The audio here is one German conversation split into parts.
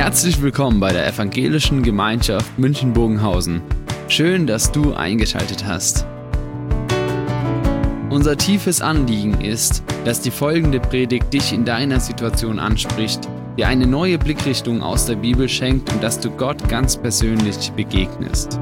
Herzlich willkommen bei der Evangelischen Gemeinschaft München-Bogenhausen. Schön, dass du eingeschaltet hast. Unser tiefes Anliegen ist, dass die folgende Predigt dich in deiner Situation anspricht, dir eine neue Blickrichtung aus der Bibel schenkt und dass du Gott ganz persönlich begegnest.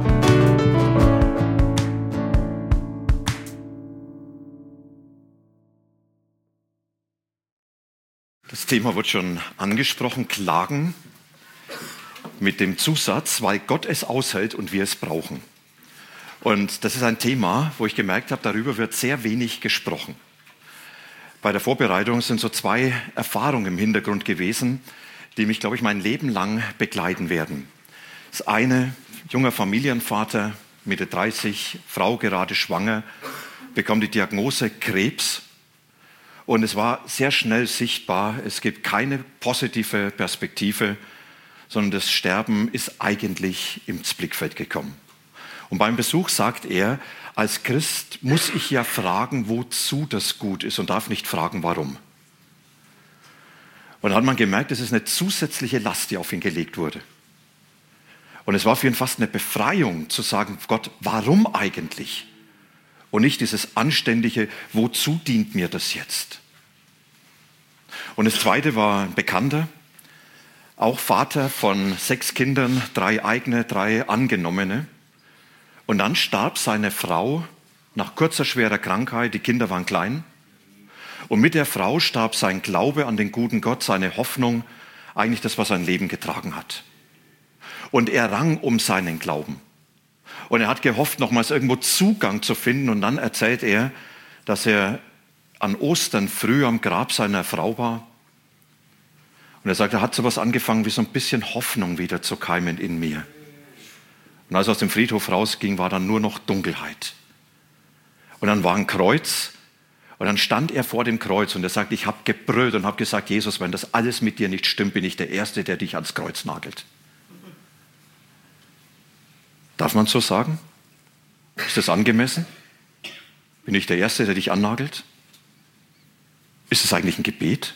Das Thema wird schon angesprochen, Klagen, mit dem Zusatz, weil Gott es aushält und wir es brauchen. Und das ist ein Thema, wo ich gemerkt habe, darüber wird sehr wenig gesprochen. Bei der Vorbereitung sind so zwei Erfahrungen im Hintergrund gewesen, die mich, glaube ich, mein Leben lang begleiten werden. Das eine, junger Familienvater, Mitte 30, Frau gerade schwanger, bekommt die Diagnose Krebs. Und es war sehr schnell sichtbar, es gibt keine positive Perspektive, sondern das Sterben ist eigentlich ins Blickfeld gekommen. Und beim Besuch sagt er, als Christ muss ich ja fragen, wozu das gut ist und darf nicht fragen, warum. Und dann hat man gemerkt, es ist eine zusätzliche Last, die auf ihn gelegt wurde. Und es war für ihn fast eine Befreiung zu sagen, Gott, warum eigentlich? Und nicht dieses anständige, wozu dient mir das jetzt? Und das zweite war ein Bekannter, auch Vater von 6 Kindern, 3 eigene, 3 angenommene. Und dann starb seine Frau nach kurzer, schwerer Krankheit, die Kinder waren klein. Und mit der Frau starb sein Glaube an den guten Gott, seine Hoffnung, eigentlich das, was sein Leben getragen hat. Und er rang um seinen Glauben. Und er hat gehofft, nochmals irgendwo Zugang zu finden. Und dann erzählt er, dass er an Ostern früh am Grab seiner Frau war. Und er sagt, er hat sowas angefangen, wie so ein bisschen Hoffnung wieder zu keimen in mir. Und als er aus dem Friedhof rausging, war dann nur noch Dunkelheit. Und dann war ein Kreuz. Und dann stand er vor dem Kreuz und er sagt, ich habe gebrüllt und habe gesagt, Jesus, wenn das alles mit dir nicht stimmt, bin ich der Erste, der dich ans Kreuz nagelt. Darf man so sagen? Ist das angemessen? Bin ich der Erste, der dich annagelt? Ist es eigentlich ein Gebet?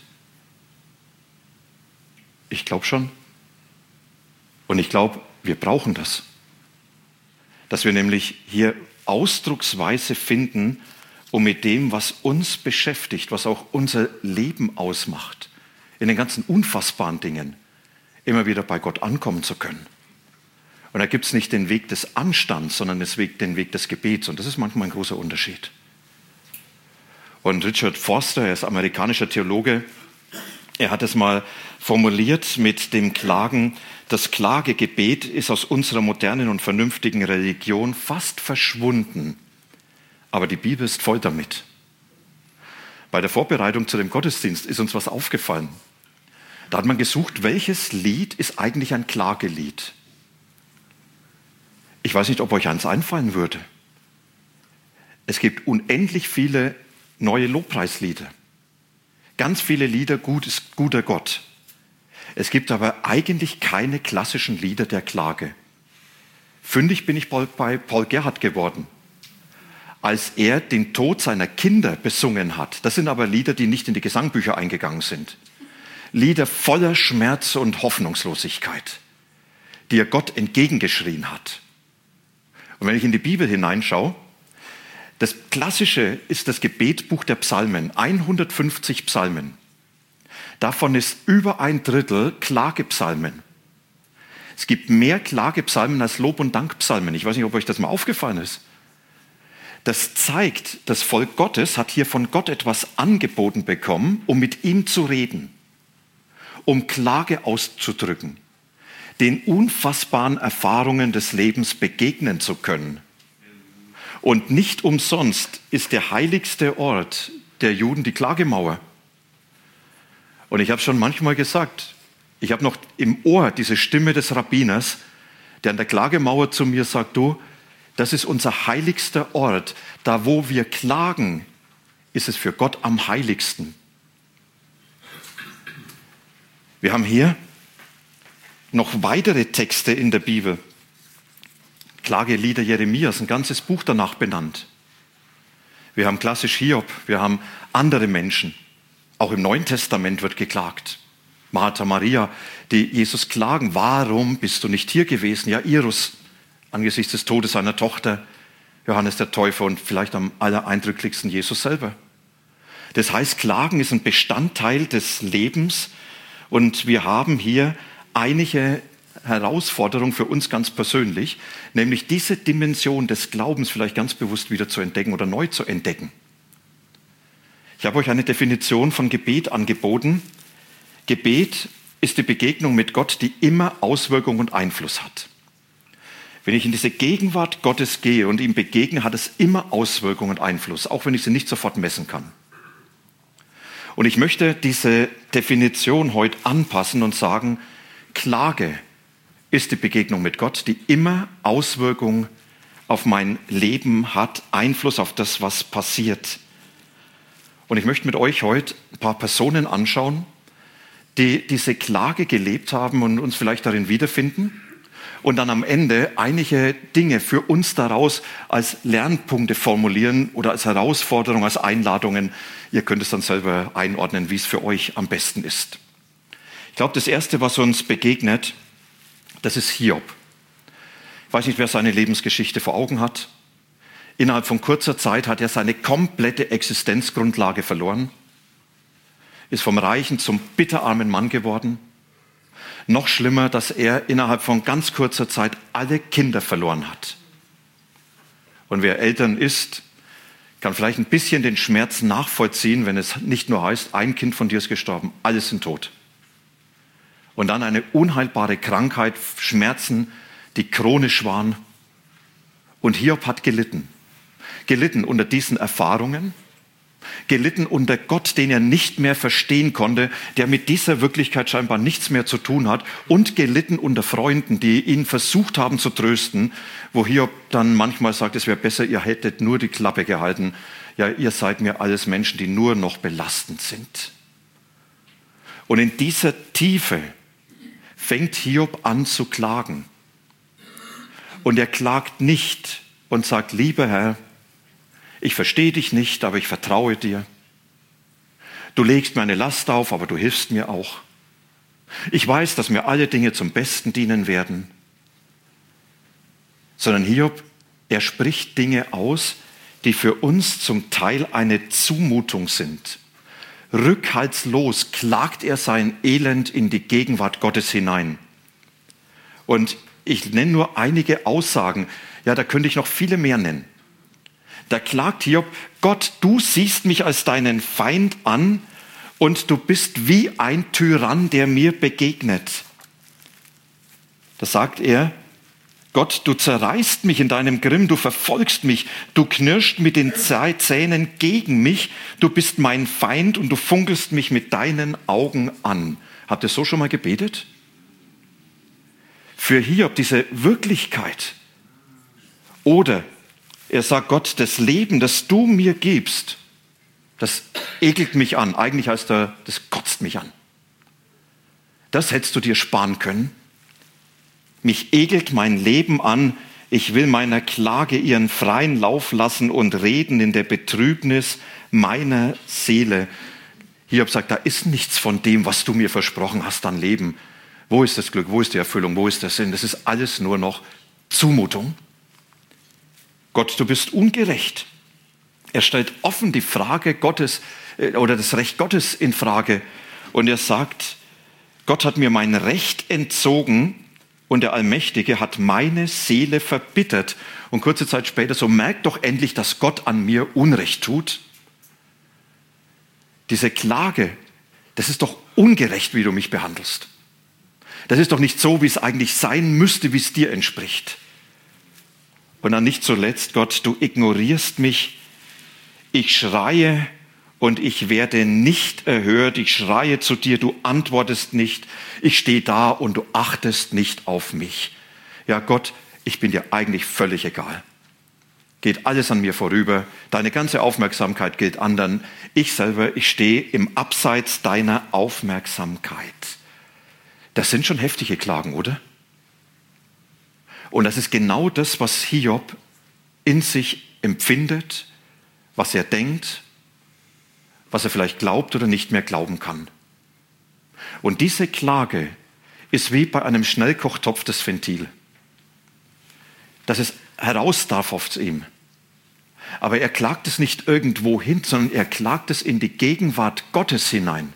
Ich glaube schon. Und ich glaube, wir brauchen das. Dass wir nämlich hier Ausdrucksweise finden, um mit dem, was uns beschäftigt, was auch unser Leben ausmacht, in den ganzen unfassbaren Dingen, immer wieder bei Gott ankommen zu können. Und da gibt es nicht den Weg des Anstands, sondern den Weg des Gebets. Und das ist manchmal ein großer Unterschied. Und Richard Foster, er ist amerikanischer Theologe, er hat es mal formuliert mit dem Klagen, das Klagegebet ist aus unserer modernen und vernünftigen Religion fast verschwunden. Aber die Bibel ist voll damit. Bei der Vorbereitung zu dem Gottesdienst ist uns was aufgefallen. Da hat man gesucht, welches Lied ist eigentlich ein Klagelied? Ich weiß nicht, ob euch eins einfallen würde. Es gibt unendlich viele neue Lobpreislieder. Ganz viele Lieder, gut ist guter Gott. Es gibt aber eigentlich keine klassischen Lieder der Klage. Fündig bin ich bei Paul Gerhardt geworden, als er den Tod seiner Kinder besungen hat. Das sind aber Lieder, die nicht in die Gesangbücher eingegangen sind. Lieder voller Schmerz und Hoffnungslosigkeit, die er Gott entgegengeschrien hat. Und wenn ich in die Bibel hineinschaue, das Klassische ist das Gebetbuch der Psalmen, 150 Psalmen. Davon ist über 1/3 Klagepsalmen. Es gibt mehr Klagepsalmen als Lob- und Dankpsalmen. Ich weiß nicht, ob euch das mal aufgefallen ist. Das zeigt, das Volk Gottes hat hier von Gott etwas angeboten bekommen, um mit ihm zu reden, um Klage auszudrücken, den unfassbaren Erfahrungen des Lebens begegnen zu können. Und nicht umsonst ist der heiligste Ort der Juden die Klagemauer. Und ich habe schon manchmal gesagt, ich habe noch im Ohr diese Stimme des Rabbiners, der an der Klagemauer zu mir sagt, du, das ist unser heiligster Ort. Da, wo wir klagen, ist es für Gott am heiligsten. Wir haben hier noch weitere Texte in der Bibel. Klagelieder Jeremias, ein ganzes Buch danach benannt. Wir haben klassisch Hiob, wir haben andere Menschen. Auch im Neuen Testament wird geklagt. Martha, Maria, die Jesus klagen, warum bist du nicht hier gewesen? Jairus, angesichts des Todes seiner Tochter, Johannes der Täufer und vielleicht am allereindrücklichsten Jesus selber. Das heißt, Klagen ist ein Bestandteil des Lebens und wir haben hier einige Herausforderungen für uns ganz persönlich, nämlich diese Dimension des Glaubens vielleicht ganz bewusst wieder zu entdecken oder neu zu entdecken. Ich habe euch eine Definition von Gebet angeboten. Gebet ist die Begegnung mit Gott, die immer Auswirkung und Einfluss hat. Wenn ich in diese Gegenwart Gottes gehe und ihm begegne, hat es immer Auswirkungen und Einfluss, auch wenn ich sie nicht sofort messen kann. Und ich möchte diese Definition heute anpassen und sagen, Klage ist die Begegnung mit Gott, die immer Auswirkungen auf mein Leben hat, Einfluss auf das, was passiert. Und ich möchte mit euch heute ein paar Personen anschauen, die diese Klage gelebt haben und uns vielleicht darin wiederfinden und dann am Ende einige Dinge für uns daraus als Lernpunkte formulieren oder als Herausforderung, als Einladungen. Ihr könnt es dann selber einordnen, wie es für euch am besten ist. Ich glaube, das Erste, was uns begegnet, das ist Hiob. Ich weiß nicht, wer seine Lebensgeschichte vor Augen hat. Innerhalb von kurzer Zeit hat er seine komplette Existenzgrundlage verloren, ist vom reichen zum bitterarmen Mann geworden. Noch schlimmer, dass er innerhalb von ganz kurzer Zeit alle Kinder verloren hat. Und wer Eltern ist, kann vielleicht ein bisschen den Schmerz nachvollziehen, wenn es nicht nur heißt, ein Kind von dir ist gestorben, alle sind tot. Und dann eine unheilbare Krankheit, Schmerzen, die chronisch waren. Und Hiob hat gelitten. Gelitten unter diesen Erfahrungen, gelitten unter Gott, den er nicht mehr verstehen konnte, der mit dieser Wirklichkeit scheinbar nichts mehr zu tun hat, und gelitten unter Freunden, die ihn versucht haben zu trösten, wo Hiob dann manchmal sagt, es wäre besser, ihr hättet nur die Klappe gehalten. Ja, ihr seid mir alles Menschen, die nur noch belastend sind. Und in dieser Tiefe fängt Hiob an zu klagen. Und er klagt nicht und sagt, lieber Herr, ich verstehe dich nicht, aber ich vertraue dir. Du legst mir eine Last auf, aber du hilfst mir auch. Ich weiß, dass mir alle Dinge zum Besten dienen werden. Sondern Hiob, er spricht Dinge aus, die für uns zum Teil eine Zumutung sind. Rückhaltslos klagt er sein Elend in die Gegenwart Gottes hinein. Und ich nenne nur einige Aussagen. Ja, da könnte ich noch viele mehr nennen. Da klagt Hiob, Gott, du siehst mich als deinen Feind an und du bist wie ein Tyrann, der mir begegnet. Da sagt er, Gott, du zerreißt mich in deinem Grimm, du verfolgst mich, du knirschst mit den Zähnen gegen mich, du bist mein Feind und du funkelst mich mit deinen Augen an. Habt ihr so schon mal gebetet? Für Hiob diese Wirklichkeit. Oder er sagt, Gott, das Leben, das du mir gibst, das ekelt mich an. Eigentlich heißt er, das kotzt mich an. Das hättest du dir sparen können. Mich ekelt mein Leben an. Ich will meiner Klage ihren freien Lauf lassen und reden in der Betrübnis meiner Seele. Hiob sagt, da ist nichts von dem, was du mir versprochen hast an Leben. Wo ist das Glück? Wo ist die Erfüllung? Wo ist der Sinn? Das ist alles nur noch Zumutung. Gott, du bist ungerecht. Er stellt offen die Frage Gottes oder das Recht Gottes in Frage. Und er sagt, Gott hat mir mein Recht entzogen und der Allmächtige hat meine Seele verbittert. Und kurze Zeit später, so merkt doch endlich, dass Gott an mir Unrecht tut. Diese Klage, das ist doch ungerecht, wie du mich behandelst. Das ist doch nicht so, wie es eigentlich sein müsste, wie es dir entspricht. Und dann nicht zuletzt, Gott, du ignorierst mich, ich schreie und ich werde nicht erhört, ich schreie zu dir, du antwortest nicht, ich stehe da und du achtest nicht auf mich. Ja Gott, ich bin dir eigentlich völlig egal. Geht alles an mir vorüber, deine ganze Aufmerksamkeit gilt anderen. Ich selber, ich stehe im Abseits deiner Aufmerksamkeit. Das sind schon heftige Klagen, oder? Und das ist genau das, was Hiob in sich empfindet, was er denkt, was er vielleicht glaubt oder nicht mehr glauben kann. Und diese Klage ist wie bei einem Schnellkochtopf das Ventil. Dass es heraus darf aus ihm. Aber er klagt es nicht irgendwo hin, sondern er klagt es in die Gegenwart Gottes hinein.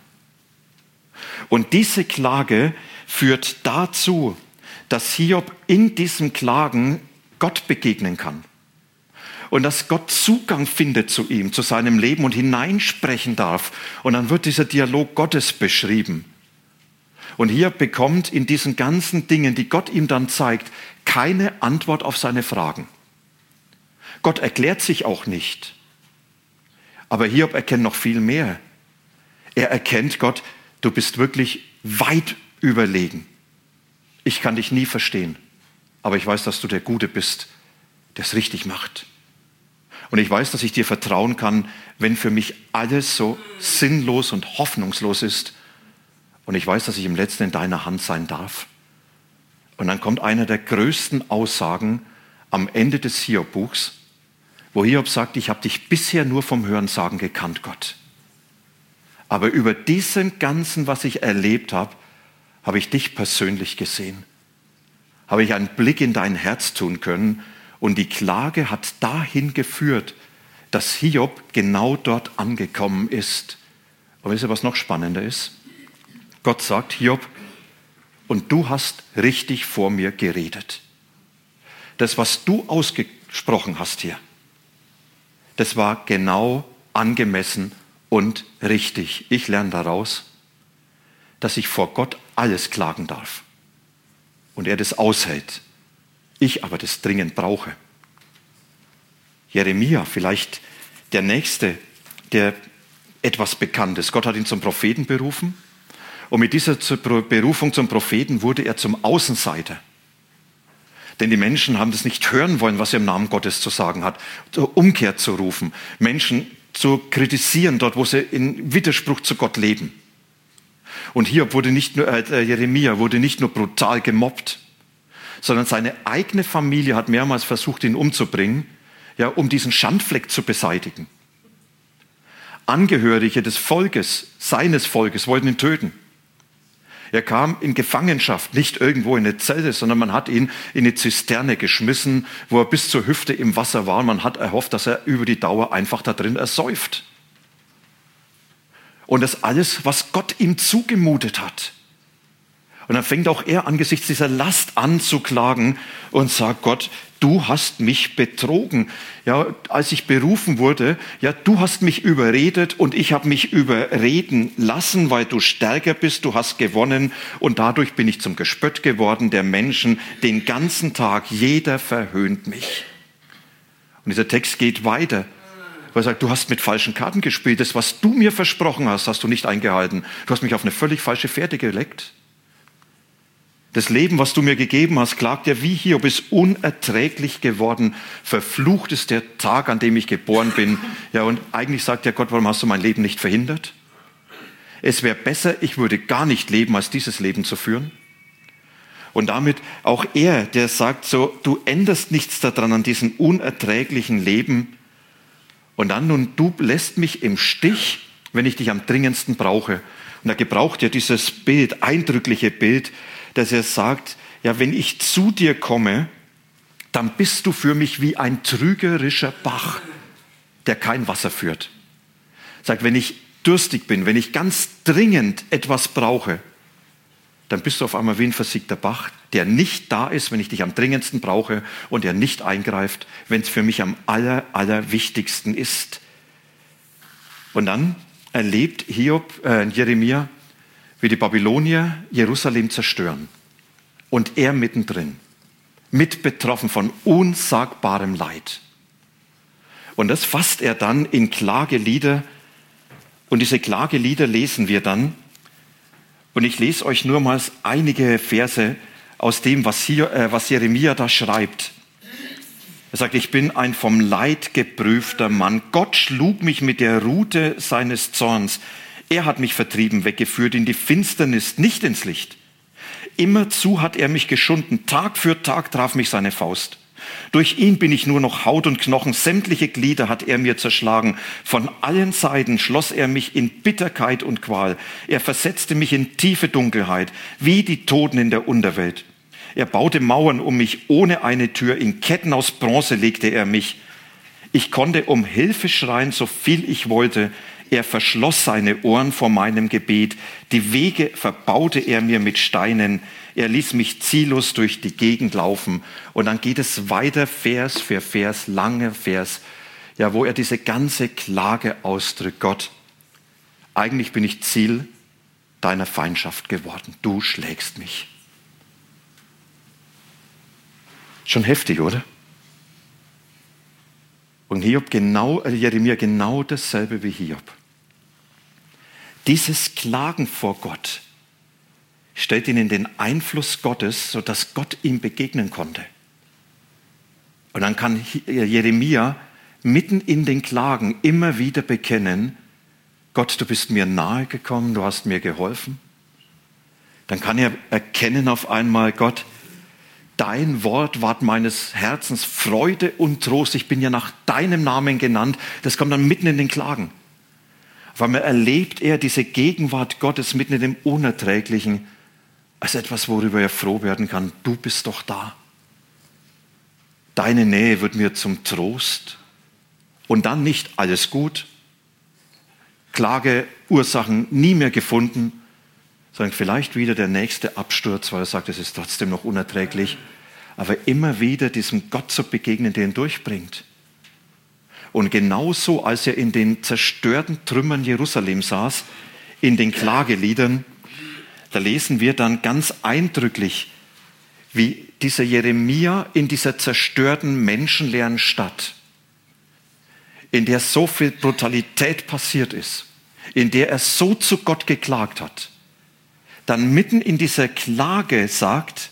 Und diese Klage führt dazu, dass Hiob in diesem Klagen Gott begegnen kann. Und dass Gott Zugang findet zu ihm, zu seinem Leben und hineinsprechen darf. Und dann wird dieser Dialog Gottes beschrieben. Und Hiob bekommt in diesen ganzen Dingen, die Gott ihm dann zeigt, keine Antwort auf seine Fragen. Gott erklärt sich auch nicht. Aber Hiob erkennt noch viel mehr. Er erkennt Gott, du bist wirklich weit überlegen. Ich kann dich nie verstehen, aber ich weiß, dass du der Gute bist, der es richtig macht. Und ich weiß, dass ich dir vertrauen kann, wenn für mich alles so sinnlos und hoffnungslos ist. Und ich weiß, dass ich im Letzten in deiner Hand sein darf. Und dann kommt einer der größten Aussagen am Ende des Hiob-Buchs, wo Hiob sagt, ich habe dich bisher nur vom Hörensagen gekannt, Gott. Aber über diesem Ganzen, was ich erlebt habe, habe ich dich persönlich gesehen. Habe ich einen Blick in dein Herz tun können. Und die Klage hat dahin geführt, dass Hiob genau dort angekommen ist. Und wisst ihr, was noch spannender ist? Gott sagt, Hiob, und du hast richtig vor mir geredet. Das, was du ausgesprochen hast hier, das war genau angemessen und richtig. Ich lerne daraus, dass ich vor Gott alles klagen darf. Und er das aushält. Ich aber das dringend brauche. Jeremia, vielleicht der Nächste, der etwas Bekanntes. Gott hat ihn zum Propheten berufen. Und mit dieser Berufung zum Propheten wurde er zum Außenseiter. Denn die Menschen haben das nicht hören wollen, was er im Namen Gottes zu sagen hat. Zur Umkehr zu rufen. Menschen zu kritisieren, dort wo sie in Widerspruch zu Gott leben. Und hier wurde Jeremia wurde nicht nur brutal gemobbt, sondern seine eigene Familie hat mehrmals versucht, ihn umzubringen, ja, um diesen Schandfleck zu beseitigen. Angehörige des Volkes, seines Volkes, wollten ihn töten. Er kam in Gefangenschaft, nicht irgendwo in eine Zelle, sondern man hat ihn in eine Zisterne geschmissen, wo er bis zur Hüfte im Wasser war. Man hat erhofft, dass er über die Dauer einfach da drin ersäuft. Und das alles, was Gott ihm zugemutet hat. Und dann fängt auch er angesichts dieser Last an zu klagen und sagt, Gott, du hast mich betrogen. Ja, als ich berufen wurde, ja, du hast mich überredet und ich habe mich überreden lassen, weil du stärker bist, du hast gewonnen und dadurch bin ich zum Gespött geworden der Menschen. Den ganzen Tag, jeder verhöhnt mich. Und dieser Text geht weiter. Weil er sagt, du hast mit falschen Karten gespielt. Das, was du mir versprochen hast, hast du nicht eingehalten. Du hast mich auf eine völlig falsche Fährte geleckt. Das Leben, was du mir gegeben hast, klagt ja wie Hiob, ist unerträglich geworden. Verflucht ist der Tag, an dem ich geboren bin. Ja, und eigentlich sagt ja Gott, warum hast du mein Leben nicht verhindert? Es wäre besser, ich würde gar nicht leben, als dieses Leben zu führen. Und damit auch er, der sagt so, du änderst nichts daran an diesem unerträglichen Leben. Und dann nun, du lässt mich im Stich, wenn ich dich am dringendsten brauche. Und da gebraucht er dieses Bild, eindrückliche Bild, dass er sagt, ja, wenn ich zu dir komme, dann bist du für mich wie ein trügerischer Bach, der kein Wasser führt. Sagt, wenn ich durstig bin, wenn ich ganz dringend etwas brauche, dann bist du auf einmal wie ein versiegter Bach, der nicht da ist, wenn ich dich am dringendsten brauche und der nicht eingreift, wenn es für mich am allerwichtigsten ist. Und dann erlebt Jeremia, wie die Babylonier Jerusalem zerstören. Und er mittendrin, mit betroffen von unsagbarem Leid. Und das fasst er dann in Klagelieder. Und diese Klagelieder lesen wir dann. Und ich lese euch nur mal einige Verse aus dem, was Jeremia da schreibt. Er sagt, ich bin ein vom Leid geprüfter Mann. Gott schlug mich mit der Rute seines Zorns. Er hat mich vertrieben, weggeführt in die Finsternis, nicht ins Licht. Immerzu hat er mich geschunden. Tag für Tag traf mich seine Faust. Durch ihn bin ich nur noch Haut und Knochen, sämtliche Glieder hat er mir zerschlagen. Von allen Seiten schloss er mich in Bitterkeit und Qual. Er versetzte mich in tiefe Dunkelheit, wie die Toten in der Unterwelt. Er baute Mauern um mich ohne eine Tür, in Ketten aus Bronze legte er mich. Ich konnte um Hilfe schreien, so viel ich wollte. Er verschloss seine Ohren vor meinem Gebet. Die Wege verbaute er mir mit Steinen. Er ließ mich ziellos durch die Gegend laufen. Und dann geht es weiter, Vers für Vers, lange Vers, ja, wo er diese ganze Klage ausdrückt. Gott, eigentlich bin ich Ziel deiner Feindschaft geworden. Du schlägst mich. Schon heftig, oder? Und Jeremia genau dasselbe wie Hiob. Dieses Klagen vor Gott stellt ihn in den Einfluss Gottes, sodass Gott ihm begegnen konnte. Und dann kann Jeremia mitten in den Klagen immer wieder bekennen, Gott, du bist mir nahe gekommen, du hast mir geholfen. Dann kann er erkennen auf einmal, Gott, dein Wort ward meines Herzens Freude und Trost. Ich bin ja nach deinem Namen genannt. Das kommt dann mitten in den Klagen. Auf einmal erlebt er diese Gegenwart Gottes mitten in dem Unerträglichen als etwas, worüber er froh werden kann. Du bist doch da. Deine Nähe wird mir zum Trost. Und dann nicht alles gut. Klageursachen nie mehr gefunden. Sondern vielleicht wieder der nächste Absturz, weil er sagt, es ist trotzdem noch unerträglich. Aber immer wieder diesem Gott zu begegnen, der ihn durchbringt. Und genauso, als er in den zerstörten Trümmern Jerusalem saß, in den Klageliedern, da lesen wir dann ganz eindrücklich, wie dieser Jeremia in dieser zerstörten, menschenleeren Stadt, in der so viel Brutalität passiert ist, in der er so zu Gott geklagt hat, dann mitten in dieser Klage sagt,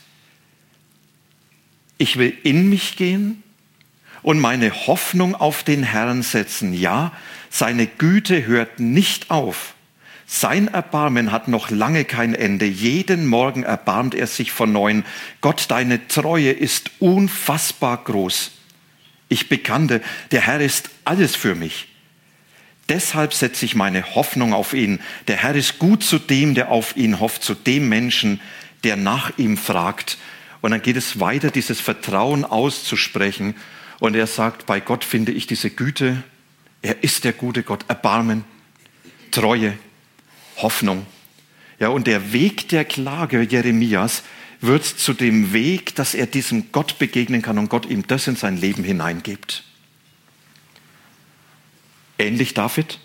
ich will in mich gehen und meine Hoffnung auf den Herrn setzen. Ja, seine Güte hört nicht auf. Sein Erbarmen hat noch lange kein Ende. Jeden Morgen erbarmt er sich von neuem. Gott, deine Treue ist unfassbar groß. Ich bekannte, der Herr ist alles für mich. Deshalb setze ich meine Hoffnung auf ihn. Der Herr ist gut zu dem, der auf ihn hofft, zu dem Menschen, der nach ihm fragt. Und dann geht es weiter, dieses Vertrauen auszusprechen. Und er sagt, bei Gott finde ich diese Güte. Er ist der gute Gott. Erbarmen, Treue, Hoffnung. Ja, und der Weg der Klage Jeremias wird zu dem Weg, dass er diesem Gott begegnen kann und Gott ihm das in sein Leben hineingibt. Ähnlich David.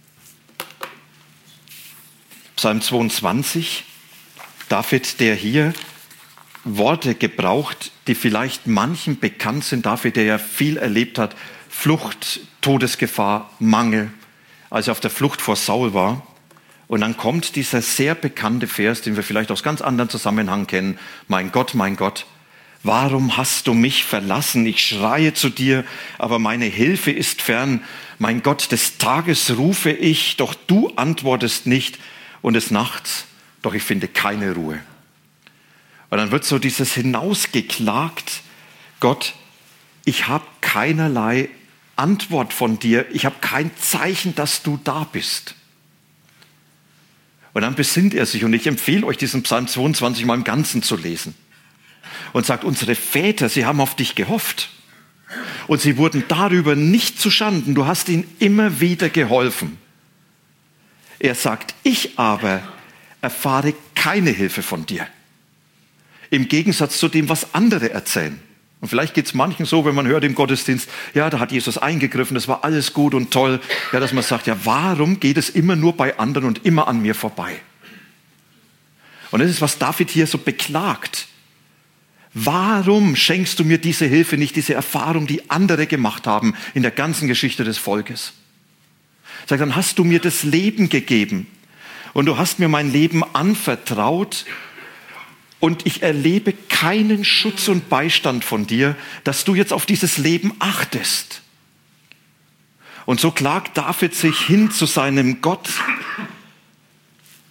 Psalm 22. David, der hier Worte gebraucht, die vielleicht manchen bekannt sind. David, der ja viel erlebt hat. Flucht, Todesgefahr, Mangel, als er auf der Flucht vor Saul war. Und dann kommt dieser sehr bekannte Vers, den wir vielleicht aus ganz anderen Zusammenhang kennen. Mein Gott, warum hast du mich verlassen? Ich schreie zu dir, aber meine Hilfe ist fern. Mein Gott, des Tages rufe ich, doch du antwortest nicht. Und des Nachts, doch ich finde keine Ruhe. Und dann wird so dieses hinausgeklagt, Gott, ich habe keinerlei Antwort von dir. Ich habe kein Zeichen, dass du da bist. Und dann besinnt er sich, und ich empfehle euch, diesen Psalm 22 mal im Ganzen zu lesen. Und sagt, unsere Väter, sie haben auf dich gehofft. Und sie wurden darüber nicht zuschanden. Du hast ihnen immer wieder geholfen. Er sagt, ich aber erfahre keine Hilfe von dir. Im Gegensatz zu dem, was andere erzählen. Und vielleicht geht es manchen so, wenn man hört im Gottesdienst, ja, da hat Jesus eingegriffen, das war alles gut und toll. Ja, dass man sagt, ja, warum geht es immer nur bei anderen und immer an mir vorbei? Und das ist, was David hier so beklagt. Warum schenkst du mir diese Hilfe nicht, diese Erfahrung, die andere gemacht haben in der ganzen Geschichte des Volkes? Sagt, dann hast du mir das Leben gegeben und du hast mir mein Leben anvertraut und ich erlebe keinen Schutz und Beistand von dir, dass du jetzt auf dieses Leben achtest. Und so klagt David sich hin zu seinem Gott.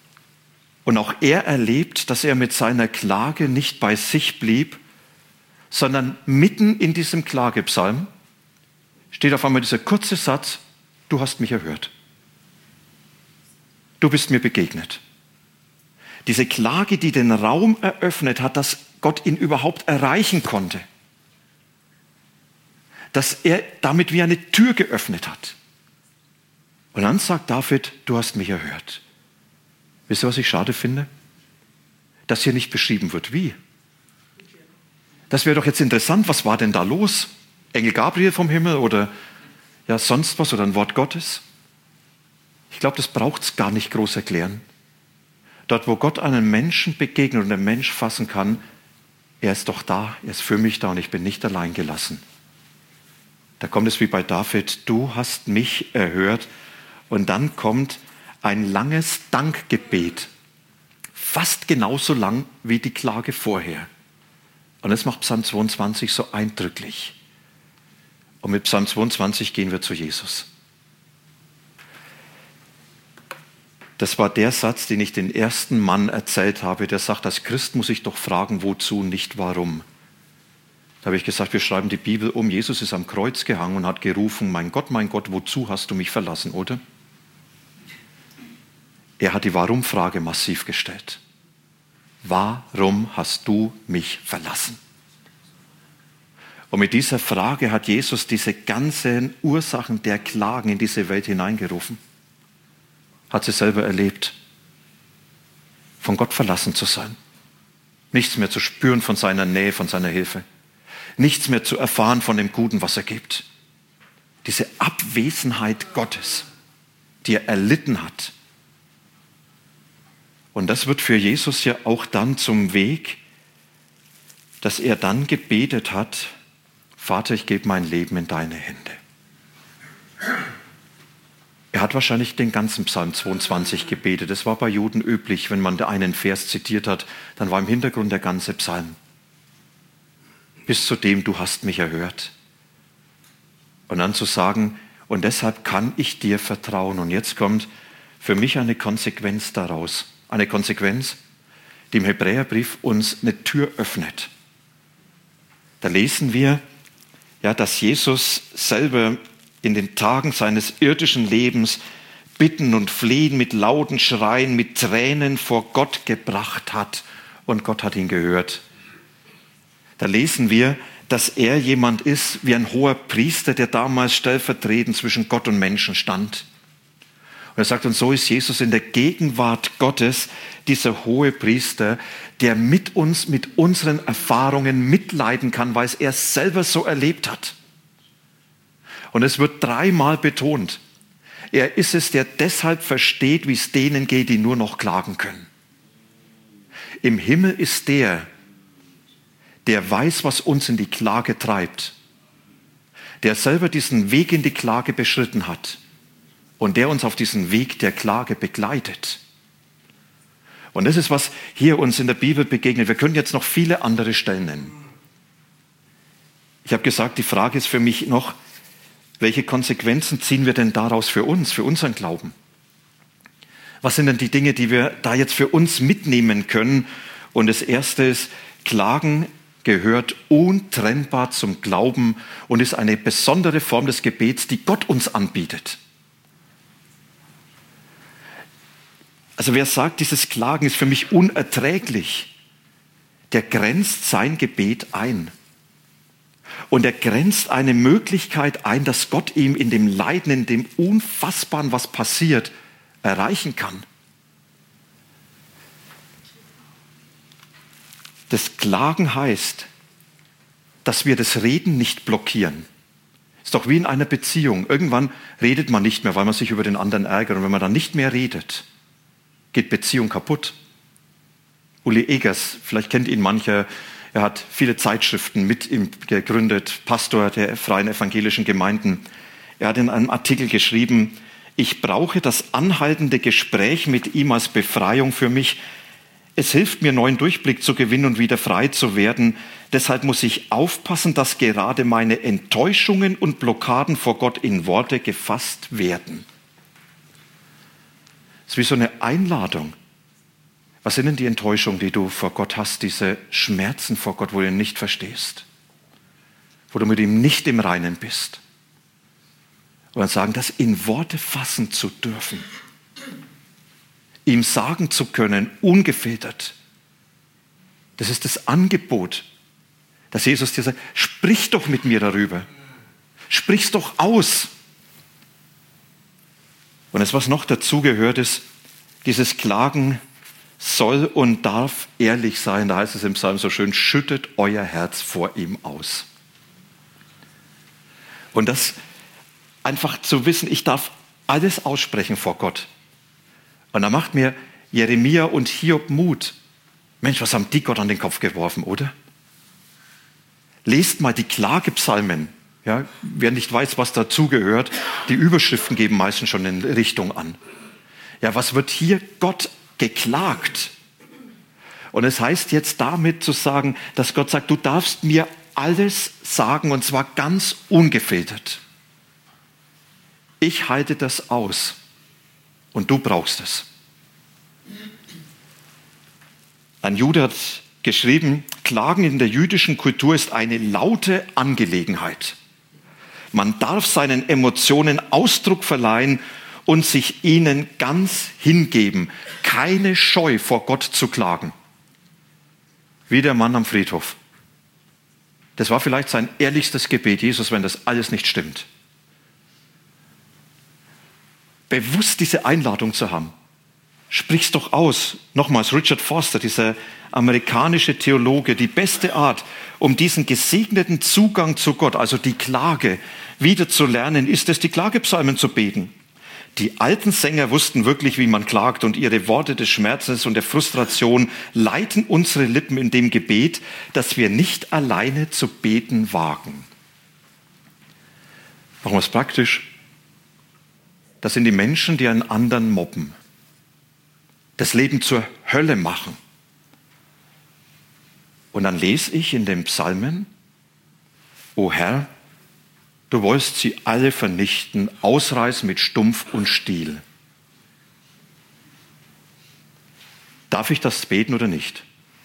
Und auch er erlebt, dass er mit seiner Klage nicht bei sich blieb, sondern mitten in diesem Klagepsalm steht auf einmal dieser kurze Satz, du hast mich erhört. Du bist mir begegnet. Diese Klage, die den Raum eröffnet hat, dass Gott ihn überhaupt erreichen konnte. Dass er damit wie eine Tür geöffnet hat. Und dann sagt David, du hast mich erhört. Wisst ihr, was ich schade finde? Dass hier nicht beschrieben wird, wie. Das wäre doch jetzt interessant, was war denn da los? Engel Gabriel vom Himmel oder ja, sonst was oder ein Wort Gottes? Ich glaube, das braucht es gar nicht groß erklären. Dort, wo Gott einem Menschen begegnet und der Mensch fassen kann, er ist doch da, er ist für mich da und ich bin nicht allein gelassen. Da kommt es wie bei David, du hast mich erhört und dann kommt ein langes Dankgebet, fast genauso lang wie die Klage vorher. Und das macht Psalm 22 so eindrücklich. Und mit Psalm 22 gehen wir zu Jesus. Das war der Satz, den ich den ersten Mann erzählt habe, der sagt, als Christ muss ich doch fragen, wozu, nicht warum. Da habe ich gesagt, wir schreiben die Bibel um. Jesus ist am Kreuz gehangen und hat gerufen, mein Gott, wozu hast du mich verlassen, oder? Er hat die Warum-Frage massiv gestellt. Warum hast du mich verlassen? Und mit dieser Frage hat Jesus diese ganzen Ursachen der Klagen in diese Welt hineingerufen. Hat sie selber erlebt, von Gott verlassen zu sein. Nichts mehr zu spüren von seiner Nähe, von seiner Hilfe. Nichts mehr zu erfahren von dem Guten, was er gibt. Diese Abwesenheit Gottes, die er erlitten hat. Und das wird für Jesus ja auch dann zum Weg, dass er dann gebetet hat, Vater, ich gebe mein Leben in deine Hände. Er hat wahrscheinlich den ganzen Psalm 22 gebetet. Das war bei Juden üblich, wenn man einen Vers zitiert hat, dann war im Hintergrund der ganze Psalm. Bis zu dem, du hast mich erhört. Und dann zu sagen, und deshalb kann ich dir vertrauen. Und jetzt kommt für mich eine Konsequenz daraus. Eine Konsequenz, die im Hebräerbrief uns eine Tür öffnet. Da lesen wir, ja, dass Jesus selber in den Tagen seines irdischen Lebens Bitten und Flehen mit lauten Schreien, mit Tränen vor Gott gebracht hat. Und Gott hat ihn gehört. Da lesen wir, dass er jemand ist wie ein hoher Priester, der damals stellvertretend zwischen Gott und Menschen stand. Und er sagt, und so ist Jesus in der Gegenwart Gottes, dieser hohe Priester, der mit uns, mit unseren Erfahrungen mitleiden kann, weil es er selber so erlebt hat. Und es wird 3-mal betont. Er ist es, der deshalb versteht, wie es denen geht, die nur noch klagen können. Im Himmel ist der weiß, was uns in die Klage treibt. Der selber diesen Weg in die Klage beschritten hat. Und der uns auf diesen Weg der Klage begleitet. Und das ist, was hier uns in der Bibel begegnet. Wir können jetzt noch viele andere Stellen nennen. Ich habe gesagt, die Frage ist für mich noch, welche Konsequenzen ziehen wir denn daraus für uns, für unseren Glauben? Was sind denn die Dinge, die wir da jetzt für uns mitnehmen können? Und das Erste ist, Klagen gehört untrennbar zum Glauben und ist eine besondere Form des Gebets, die Gott uns anbietet. Also wer sagt, dieses Klagen ist für mich unerträglich, der grenzt sein Gebet ein. Und er grenzt eine Möglichkeit ein, dass Gott ihm in dem Leiden, in dem Unfassbaren, was passiert, erreichen kann. Das Klagen heißt, dass wir das Reden nicht blockieren. Ist doch wie in einer Beziehung. Irgendwann redet man nicht mehr, weil man sich über den anderen ärgert. Und wenn man dann nicht mehr redet, geht Beziehung kaputt. Uli Egers, vielleicht kennt ihn mancher, er hat viele Zeitschriften mit ihm gegründet, Pastor der Freien Evangelischen Gemeinden. Er hat in einem Artikel geschrieben, ich brauche das anhaltende Gespräch mit ihm als Befreiung für mich. Es hilft mir, neuen Durchblick zu gewinnen und wieder frei zu werden. Deshalb muss ich aufpassen, dass gerade meine Enttäuschungen und Blockaden vor Gott in Worte gefasst werden. Es ist wie so eine Einladung. Was sind denn die Enttäuschungen, die du vor Gott hast, diese Schmerzen vor Gott, wo du ihn nicht verstehst? wo du mit ihm nicht im Reinen bist. Und dann sagen, das in Worte fassen zu dürfen, ihm sagen zu können, ungefiltert. Das ist das Angebot, dass Jesus dir sagt, sprich doch mit mir darüber. Sprich's doch aus. Und das, was noch dazugehört, ist, dieses Klagen soll und darf ehrlich sein. Da heißt es im Psalm so schön, schüttet euer Herz vor ihm aus. Und das einfach zu wissen, ich darf alles aussprechen vor Gott. Und da macht mir Jeremia und Hiob Mut. Mensch, was haben die Gott an den Kopf geworfen, oder? Lest mal die Klagepsalmen. Ja, wer nicht weiß, was dazugehört, die Überschriften geben meistens schon eine Richtung an. Ja, was wird hier Gott geklagt? Und es heißt jetzt damit zu sagen, dass Gott sagt, du darfst mir alles sagen und zwar ganz ungefiltert. Ich halte das aus und du brauchst es. Ein Jude hat geschrieben, Klagen in der jüdischen Kultur ist eine laute Angelegenheit. Man darf seinen Emotionen Ausdruck verleihen und sich ihnen ganz hingeben. Keine Scheu vor Gott zu klagen. Wie der Mann am Friedhof. Das war vielleicht sein ehrlichstes Gebet. Jesus, wenn das alles nicht stimmt. Bewusst diese Einladung zu haben. Sprich's doch aus. Nochmals, Richard Foster, dieser amerikanische Theologe, die beste Art, um diesen gesegneten Zugang zu Gott, also die Klage, wieder zu lernen, ist es, die Klagepsalmen zu beten. Die alten Sänger wussten wirklich, wie man klagt und ihre Worte des Schmerzes und der Frustration leiten unsere Lippen in dem Gebet, dass wir nicht alleine zu beten wagen. Machen wir es praktisch. Das sind die Menschen, die einen anderen mobben, das Leben zur Hölle machen. Und dann lese ich in den Psalmen, O Herr, du wolltest sie alle vernichten, ausreißen mit Stumpf und Stiel. Darf ich das beten oder nicht?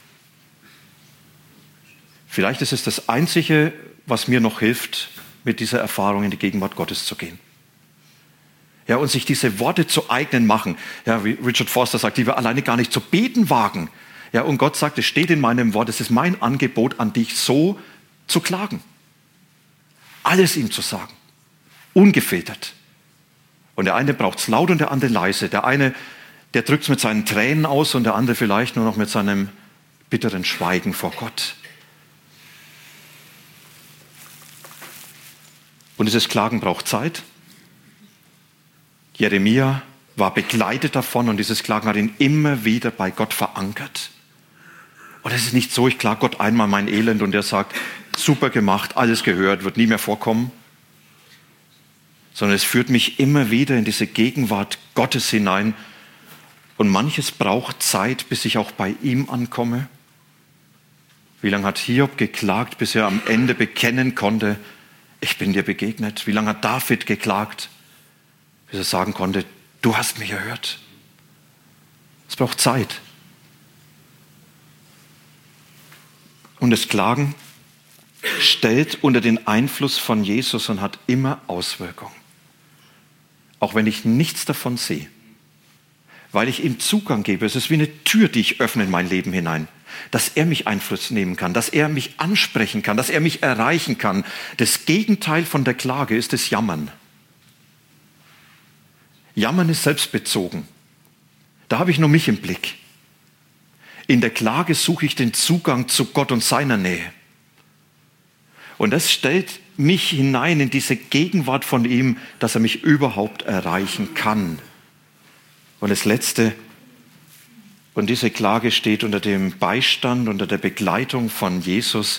Vielleicht ist es das Einzige, was mir noch hilft, mit dieser Erfahrung in die Gegenwart Gottes zu gehen. Ja, und sich diese Worte zu eignen machen. Ja, wie Richard Foster sagt, die wir alleine gar nicht zu beten wagen. Ja, und Gott sagt, es steht in meinem Wort, es ist mein Angebot an dich, so zu klagen. Alles ihm zu sagen. Ungefiltert. Und der eine braucht es laut und der andere leise. Der eine, der drückt es mit seinen Tränen aus und der andere vielleicht nur noch mit seinem bitteren Schweigen vor Gott. Und dieses Klagen braucht Zeit. Jeremia war begleitet davon und dieses Klagen hat ihn immer wieder bei Gott verankert. Und es ist nicht so, ich klage Gott einmal mein Elend und er sagt, super gemacht, alles gehört, wird nie mehr vorkommen. Sondern es führt mich immer wieder in diese Gegenwart Gottes hinein. Und manches braucht Zeit, bis ich auch bei ihm ankomme. Wie lange hat Hiob geklagt, bis er am Ende bekennen konnte, ich bin dir begegnet? Wie lange hat David geklagt, bis er sagen konnte, du hast mich erhört? Es braucht Zeit. Und das Klagen stellt unter den Einfluss von Jesus und hat immer Auswirkungen. Auch wenn ich nichts davon sehe. Weil ich ihm Zugang gebe. Es ist wie eine Tür, die ich öffne in mein Leben hinein. Dass er mich Einfluss nehmen kann, dass er mich ansprechen kann, dass er mich erreichen kann. Das Gegenteil von der Klage ist das Jammern. Jammern ist selbstbezogen. Da habe ich nur mich im Blick. In der Klage suche ich den Zugang zu Gott und seiner Nähe. Und das stellt mich hinein in diese Gegenwart von ihm, dass er mich überhaupt erreichen kann. Und das Letzte, und diese Klage steht unter dem Beistand, unter der Begleitung von Jesus.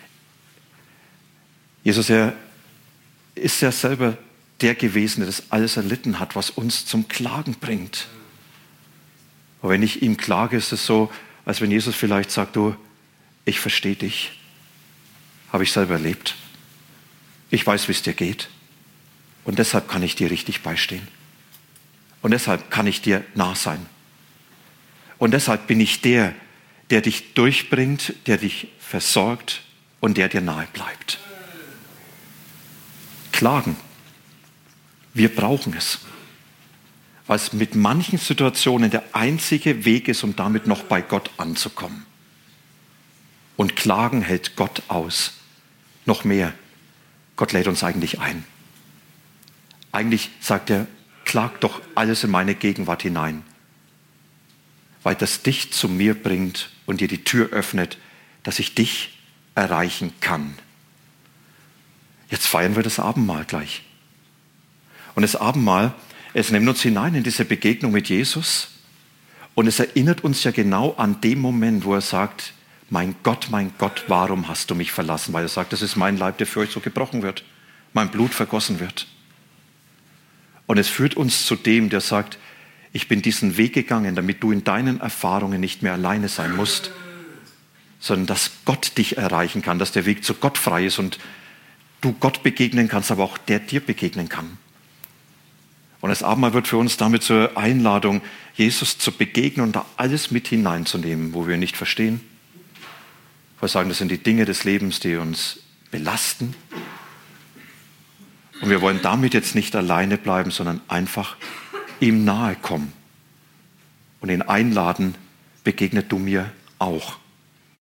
Jesus, er ist ja selber der gewesen, der das alles erlitten hat, was uns zum Klagen bringt. Aber wenn ich ihm klage, ist es so, als wenn Jesus vielleicht sagt, du, ich verstehe dich, habe ich selber erlebt. Ich weiß, wie es dir geht. Und deshalb kann ich dir richtig beistehen. Und deshalb kann ich dir nah sein. Und deshalb bin ich der dich durchbringt, der dich versorgt und der dir nahe bleibt. klagen. Wir brauchen es. Weil es mit manchen Situationen der einzige Weg ist, um damit noch bei Gott anzukommen. Und Klagen hält Gott aus. Noch mehr. Gott lädt uns eigentlich ein. Eigentlich sagt er, klag doch alles in meine Gegenwart hinein. Weil das dich zu mir bringt und dir die Tür öffnet, dass ich dich erreichen kann. Jetzt feiern wir das Abendmahl gleich. Und das Abendmahl, es nimmt uns hinein in diese Begegnung mit Jesus und es erinnert uns ja genau an den Moment, wo er sagt, mein Gott, warum hast du mich verlassen? Weil er sagt, das ist mein Leib, der für euch so gebrochen wird, mein Blut vergossen wird. Und es führt uns zu dem, der sagt, ich bin diesen Weg gegangen, damit du in deinen Erfahrungen nicht mehr alleine sein musst, sondern dass Gott dich erreichen kann, dass der Weg zu Gott frei ist und du Gott begegnen kannst, aber auch der dir begegnen kann. Und das Abendmahl wird für uns damit zur Einladung, Jesus zu begegnen und da alles mit hineinzunehmen, wo wir nicht verstehen. Wir sagen, das sind die Dinge des Lebens, die uns belasten. Und wir wollen damit jetzt nicht alleine bleiben, sondern einfach ihm nahe kommen und ihn einladen, begegnet du mir auch.